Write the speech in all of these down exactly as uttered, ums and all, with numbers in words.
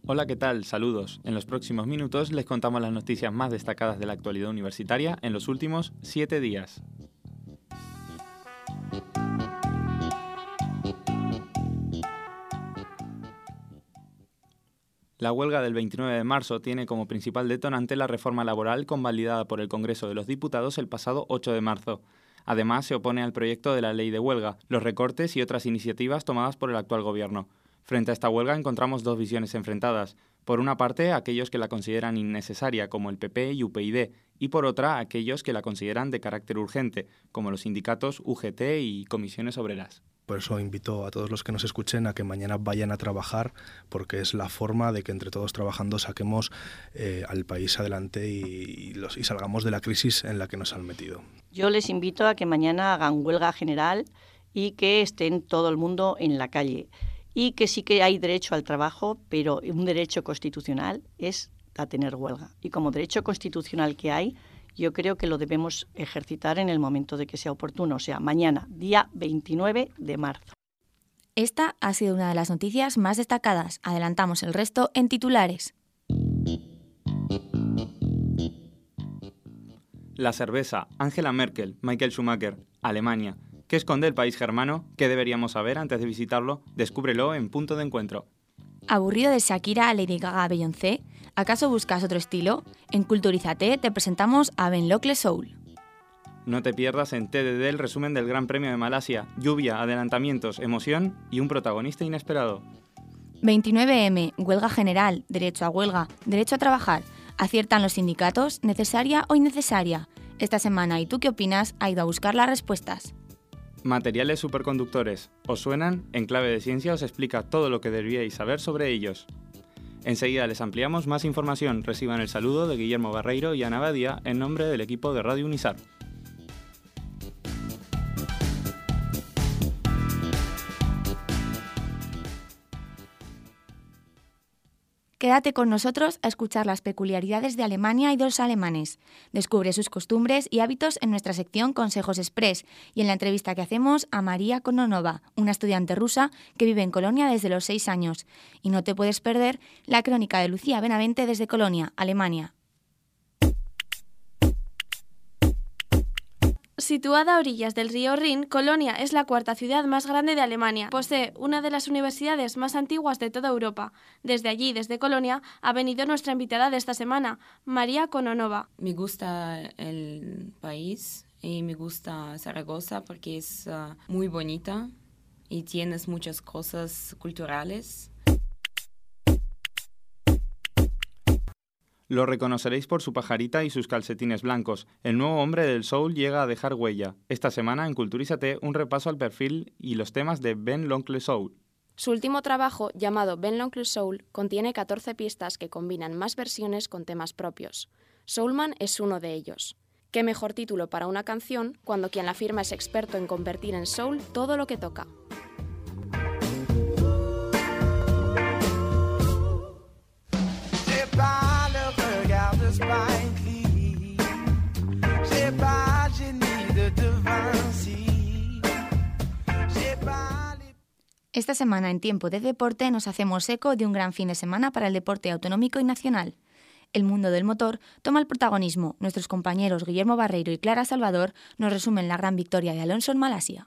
Hola, ¿qué tal? Saludos. En los próximos minutos les contamos las noticias más destacadas de la actualidad universitaria en los últimos siete días. La huelga del veintinueve de marzo tiene como principal detonante la reforma laboral convalidada por el Congreso de los Diputados el pasado ocho de marzo. Además, se opone al proyecto de la ley de huelga, los recortes y otras iniciativas tomadas por el actual gobierno. Frente a esta huelga encontramos dos visiones enfrentadas. Por una parte, aquellos que la consideran innecesaria, como el P P y U P y y por otra, aquellos que la consideran de carácter urgente, como los sindicatos U G T y comisiones obreras. Por eso invito a todos los que nos escuchen a que mañana vayan a trabajar, porque es la forma de que entre todos trabajando saquemos eh, al país adelante y, y, los, y salgamos de la crisis en la que nos han metido. Yo les invito a que mañana hagan huelga general y que estén todo el mundo en la calle. Y que sí que hay derecho al trabajo, pero un derecho constitucional es a tener huelga. Y como derecho constitucional que hay, yo creo que lo debemos ejercitar en el momento de que sea oportuno, o sea, mañana, día veintinueve de marzo. Esta ha sido una de las noticias más destacadas. Adelantamos el resto en titulares. La cerveza, Angela Merkel, Michael Schumacher, Alemania. ¿Qué esconde el país germano? ¿Qué deberíamos saber antes de visitarlo? Descúbrelo en Punto de Encuentro. ¿Aburrido de Shakira a Lady Gaga a Beyoncé? ¿Acaso buscas otro estilo? En Culturízate te presentamos a Ben Locle Soul. No te pierdas en T D D el resumen del Gran Premio de Malasia. Lluvia, adelantamientos, emoción y un protagonista inesperado. veintinueve eme, huelga general, derecho a huelga, derecho a trabajar. ¿Aciertan los sindicatos? ¿Necesaria o innecesaria? Esta semana, ¿y tú qué opinas? Ha ido a buscar las respuestas. Materiales superconductores. ¿Os suenan? En Clave de Ciencia os explica todo lo que deberíais saber sobre ellos. Enseguida les ampliamos más información. Reciban el saludo de Guillermo Barreiro y Ana Badia en nombre del equipo de Radio Unisar. Quédate con nosotros a escuchar las peculiaridades de Alemania y de los alemanes. Descubre sus costumbres y hábitos en nuestra sección Consejos Express y en la entrevista que hacemos a María Kononova, una estudiante rusa que vive en Colonia desde los seis años. Y no te puedes perder la crónica de Lucía Benavente desde Colonia, Alemania. Situada a orillas del río Rin, Colonia es la cuarta ciudad más grande de Alemania. Posee una de las universidades más antiguas de toda Europa. Desde allí, desde Colonia, ha venido nuestra invitada de esta semana, María Kononova. Me gusta el país y me gusta Zaragoza porque es uh, muy bonita y tienes muchas cosas culturales. Lo reconoceréis por su pajarita y sus calcetines blancos. El nuevo hombre del soul llega a dejar huella. Esta semana en Culturízate un repaso al perfil y los temas de Ben Locle Soul. Su último trabajo, llamado Ben Locle Soul, contiene catorce pistas que combinan más versiones con temas propios. Soulman es uno de ellos. ¿Qué mejor título para una canción cuando quien la firma es experto en convertir en soul todo lo que toca? Esta semana en Tiempo de Deporte nos hacemos eco de un gran fin de semana para el deporte autonómico y nacional. El mundo del motor toma el protagonismo. Nuestros compañeros Guillermo Barreiro y Clara Salvador nos resumen la gran victoria de Alonso en Malasia.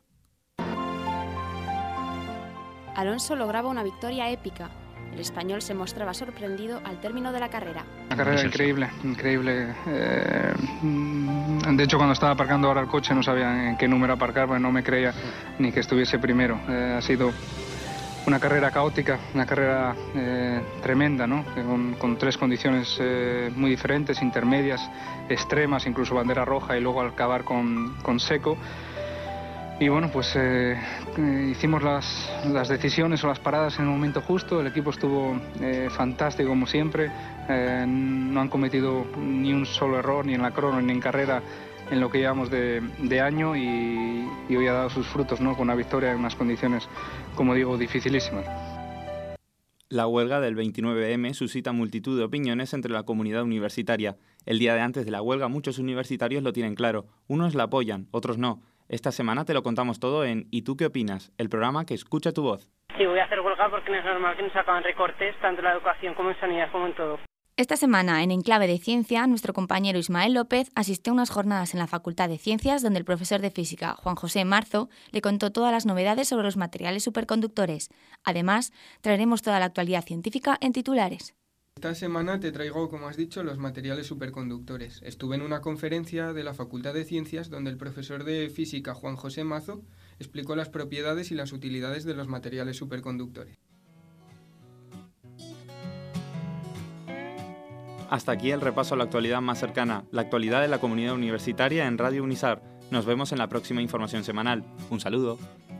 Alonso lograba una victoria épica. El español se mostraba sorprendido al término de la carrera. Una carrera increíble, increíble. Eh, de hecho, cuando estaba aparcando ahora el coche no sabía en qué número aparcar, porque no me creía ni que estuviese primero. Eh, ha sido una carrera caótica, una carrera eh, tremenda, ¿no? Con, con tres condiciones eh, muy diferentes, intermedias, extremas, incluso bandera roja y luego al acabar con, con seco. Y bueno, pues eh, hicimos las, las decisiones o las paradas en el momento justo. El equipo estuvo eh, fantástico como siempre. Eh, no han cometido ni un solo error, ni en la crono, ni en carrera, en lo que llevamos de, de año y, y hoy ha dado sus frutos, ¿no? Con una victoria en unas condiciones, como digo, dificilísimas. La huelga del veintinueve eme suscita multitud de opiniones entre la comunidad universitaria. El día de antes de la huelga muchos universitarios lo tienen claro. Unos la apoyan, otros no. Esta semana te lo contamos todo en ¿Y tú qué opinas?, el programa que escucha tu voz. Sí, voy a hacer huelga porque no es normal que nos hagan recortes, tanto en la educación como en sanidad como en todo. Esta semana, en Enclave de Ciencia, nuestro compañero Ismael López asistió a unas jornadas en la Facultad de Ciencias donde el profesor de Física, Juan José Marzo, le contó todas las novedades sobre los materiales superconductores. Además, traeremos toda la actualidad científica en titulares. Esta semana te traigo, como has dicho, los materiales superconductores. Estuve en una conferencia de la Facultad de Ciencias donde el profesor de Física, Juan José Marzo, explicó las propiedades y las utilidades de los materiales superconductores. Hasta aquí el repaso a la actualidad más cercana, la actualidad de la comunidad universitaria en Radio Unisar. Nos vemos en la próxima información semanal. Un saludo.